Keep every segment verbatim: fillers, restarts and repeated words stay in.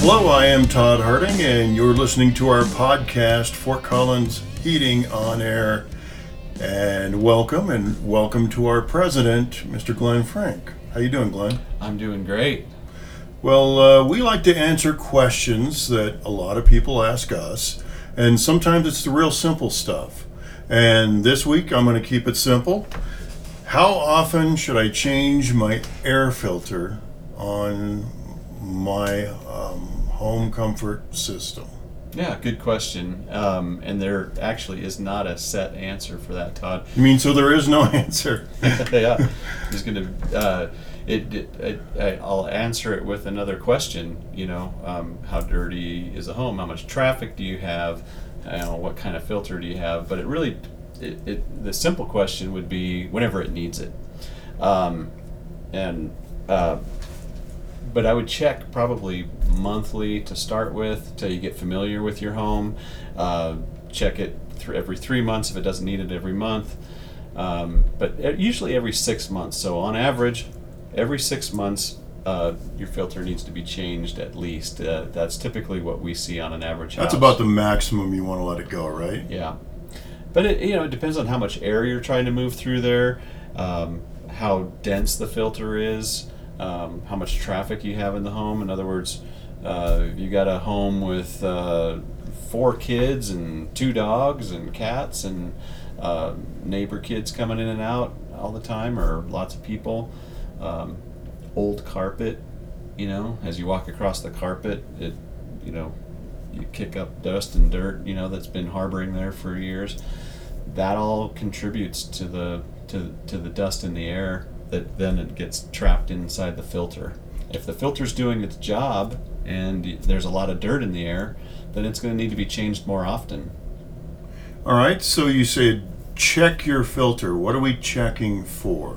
Hello, I am Todd Harding, and you're listening to our podcast, Fort Collins Heating on Air. And welcome, and welcome to our president, Mister Glenn Frank. How you doing, Glenn? I'm doing great. Well, uh, we like to answer questions that a lot of people ask us, and sometimes it's the real simple stuff. And this week, I'm going to keep it simple. How often should I change my air filter on my um, home comfort system? Yeah, good question. Um, and there actually is not a set answer for that, Todd. You mean so there is no answer? Yeah, I'm just gonna. Uh, it, it, it. I'll answer it with another question. You know, um, how dirty is the home? How much traffic do you have? You know, what kind of filter do you have? But it really, it, it the simple question would be whenever it needs it. Um, and. Uh, But I would check probably monthly to start with, till you get familiar with your home. Uh, check it th- every three months if it doesn't need it every month. Um, but usually every six months. So on average, every six months, uh, your filter needs to be changed at least. Uh, that's typically what we see on an average house. That's about the maximum you want to let it go, right? Yeah. But it, you know, it depends on how much air you're trying to move through there, um, how dense the filter is. Um, how much traffic you have in the home. In other words, uh, if you got a home with uh, four kids and two dogs and cats and uh, neighbor kids coming in and out all the time, or lots of people, um, old carpet, you know, as you walk across the carpet, it, you know, you kick up dust and dirt, you know, that's been harboring there for years. That all contributes to the to to the dust in the air. That then it gets trapped inside the filter. If the filter's doing its job and there's a lot of dirt in the air, then it's going to need to be changed more often. All right, so you said check your filter. What are we checking for?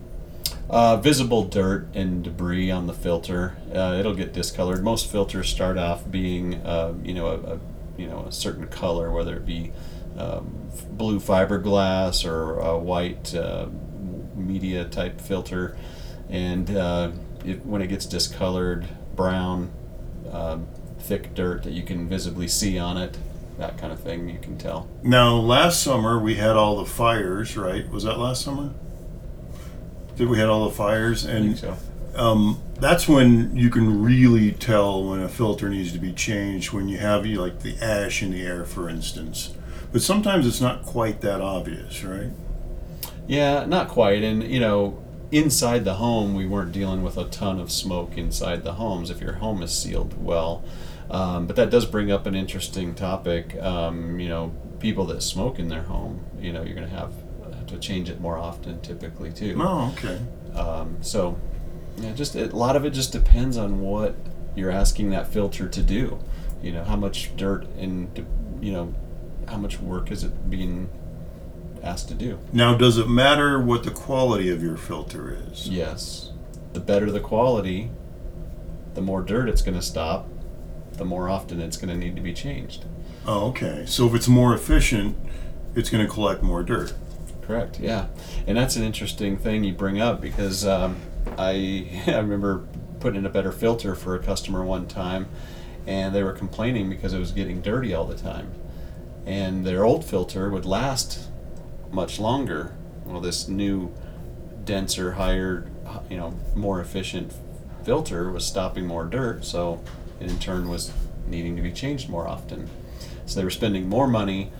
Uh, visible dirt and debris on the filter. Uh, it'll get discolored. Most filters start off being, uh, you know, a, a you know a certain color, whether it be um, blue fiberglass or a white uh, media type filter, and uh, it, when it gets discolored, brown, uh, thick dirt that you can visibly see on it, that kind of thing, you can tell. Now, last summer we had all the fires, right? Was that last summer? Did we had all the fires? And I think so. Um, that's when you can really tell when a filter needs to be changed, when you have you like the ash in the air, for instance. But sometimes it's not quite that obvious, right? Yeah, not quite. And, you know, inside the home, we weren't dealing with a ton of smoke inside the homes if your home is sealed well. Um, but that does bring up an interesting topic. Um, you know, people that smoke in their home, you know, you're going to have to change it more often typically, too. Oh, okay. Um, so, yeah, just a lot of it just depends on what you're asking that filter to do. You know, how much dirt and, you know, how much work is it being asked to do. Now, does it matter what the quality of your filter is? Yes. The better the quality, the more dirt it's going to stop, the more often it's going to need to be changed. Oh, okay. So if it's more efficient, it's going to collect more dirt. Correct, yeah. And that's an interesting thing you bring up, because um, I, I remember putting in a better filter for a customer one time, and they were complaining because it was getting dirty all the time. And their old filter would last much longer. Well, this new, denser, higher, you know, more efficient filter was stopping more dirt, so it in turn was needing to be changed more often. So they were spending more money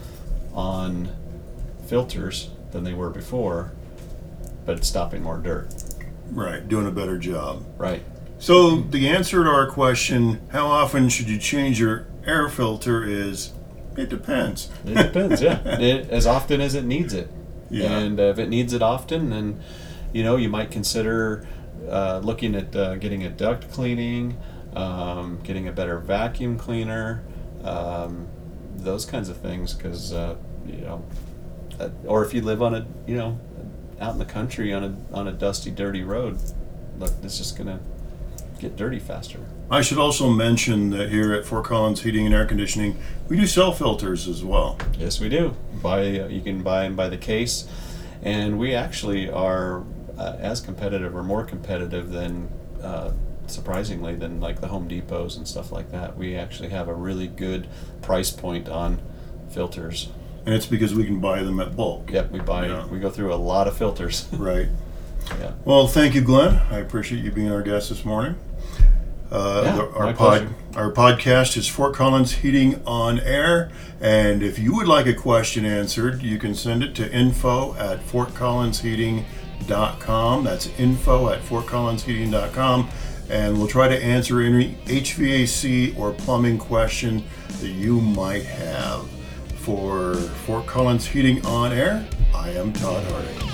on filters than they were before, but it's stopping more dirt. Right, doing a better job. Right. So the answer to our question, how often should you change your air filter, is it depends. It depends, yeah. It, as often as it needs it. Yeah. And uh, if it needs it often, then, you know, you might consider uh, looking at uh, getting a duct cleaning, um, getting a better vacuum cleaner, um, those kinds of things, because, uh, you know, uh, or if you live on a, you know, out in the country on a on a dusty, dirty road, look, it's just going to get dirty faster. I should also mention that here at Fort Collins Heating and Air Conditioning, we do sell filters as well. Yes, we do. Buy uh, you can buy them by the case, and we actually are uh, as competitive or more competitive than uh, surprisingly, than like the Home Depots and stuff like that. We actually have a really good price point on filters. And it's because we can buy them at bulk. Yep, we buy. Yeah. We go through a lot of filters. Right. Yeah. Well, thank you, Glenn. I appreciate you being our guest this morning. Uh, Yeah, the, our my pod, pleasure. our podcast is Fort Collins Heating on Air, and if you would like a question answered, you can send it to info at fort collins heating dot com. That's info at fort collins heating dot com, and we'll try to answer any H V A C or plumbing question that you might have. For Fort Collins Heating on Air, I am Todd Harding.